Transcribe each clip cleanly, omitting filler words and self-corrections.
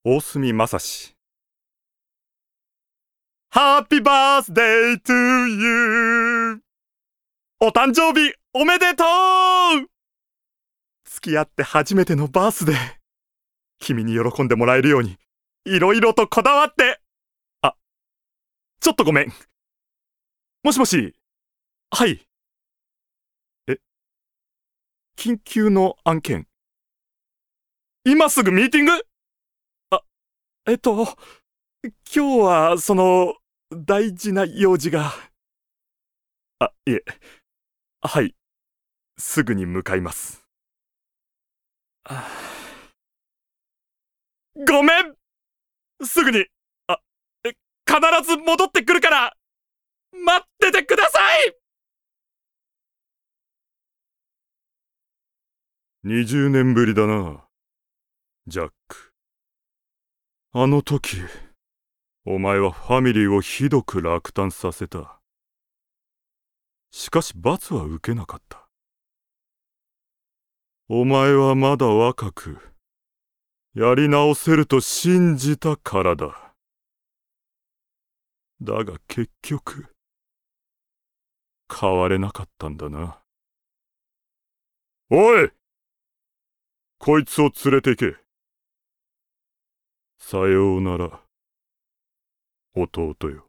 大隅正史。ハッピーバースデートゥーユー。お誕生日おめでとう。付き合って初めてのバースデー。君に喜んでもらえるようにいろいろとこだわって。あ、ちょっとごめん。もしもし。はい。緊急の案件。今すぐミーティング？あ、今日は大事な用事が。いえ、はい、すぐに向かいます。ごめん、すぐに、必ず戻ってくるから、待っててください。20年ぶりだな、ジャック。あの時、お前はファミリーをひどく落胆させた。しかし罰は受けなかった。お前はまだ若く、やり直せると信じたからだ。だが結局、変われなかったんだな。おい！こいつを連れて行け。さようなら、弟よ。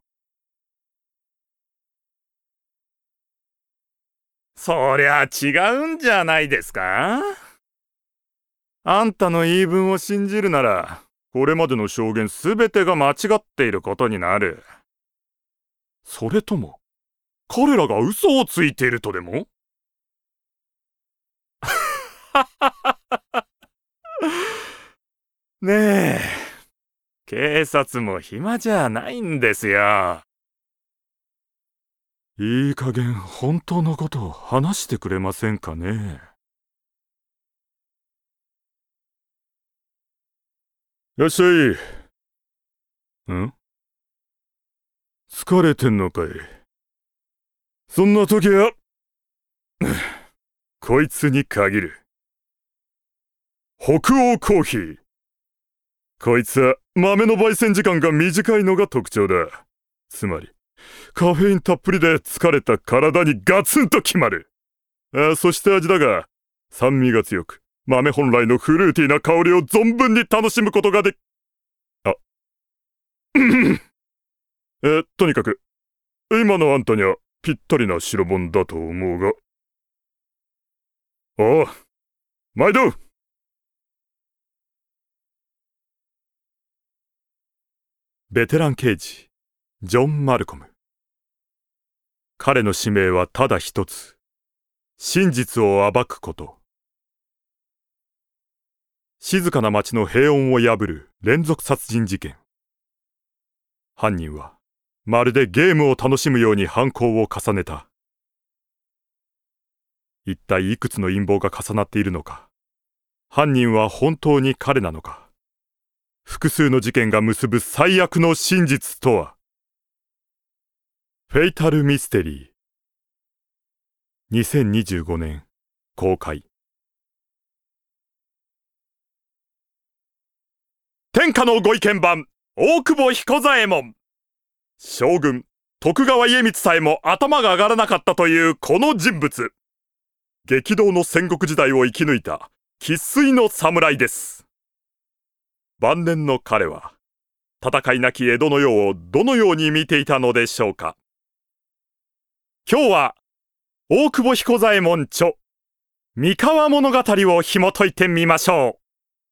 そりゃ違うんじゃないですか？あんたの言い分を信じるなら、これまでの証言すべてが間違っていることになる。それとも、彼らが嘘をついているとでも？ねえ、警察も暇じゃないんですよ。いい加減本当のことを話してくれませんかね。いらっしゃい。疲れてんのかい？そんな時はこいつに限る。北欧コーヒー。こいつは豆の焙煎時間が短いのが特徴だ。つまりカフェインたっぷりで疲れた体にガツンと決まる。そして味だが、酸味が強く、豆本来のフルーティーな香りを存分に楽しむことができ、とにかく、今のあんたにはぴったりな白本だと思うが。おう、毎度。ベテラン刑事、ジョン・マルコム。彼の使命はただ一つ。真実を暴くこと。静かな町の平穏を破る連続殺人事件。犯人はまるでゲームを楽しむように犯行を重ねた。一体いくつの陰謀が重なっているのか。犯人は本当に彼なのか。複数の事件が結ぶ最悪の真実とは。フェイタルミステリー。2025年公開。天下のご意見番、大久保彦左衛門。将軍徳川家光さえも頭が上がらなかったというこの人物。激動の戦国時代を生き抜いた生粋の侍です。晩年の彼は戦いなき江戸の世をどのように見ていたのでしょうか。今日は大久保彦左衛門著三河物語を紐解いてみましょう。